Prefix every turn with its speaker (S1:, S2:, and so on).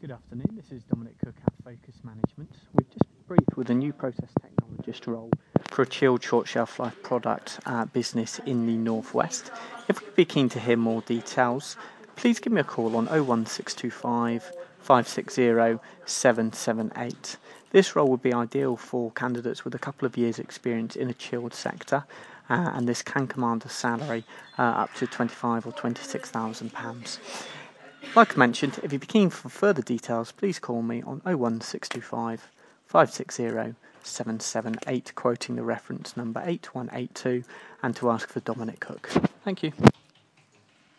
S1: Good afternoon, this is Dominic Cook at Focus Management. We've just briefed with a new process technologist role for a chilled short shelf life product business in the Northwest. If you'd be keen to hear more details, please give me a call on 01625 560 778. This role would be ideal for candidates with a couple of years' experience in a chilled sector, and this can command a salary up to £25,000 or £26,000. Like I mentioned, if you'd be keen for further details, please call me on 01625 560 778, quoting the reference number 8182, and to ask for Dominic Cook. Thank you.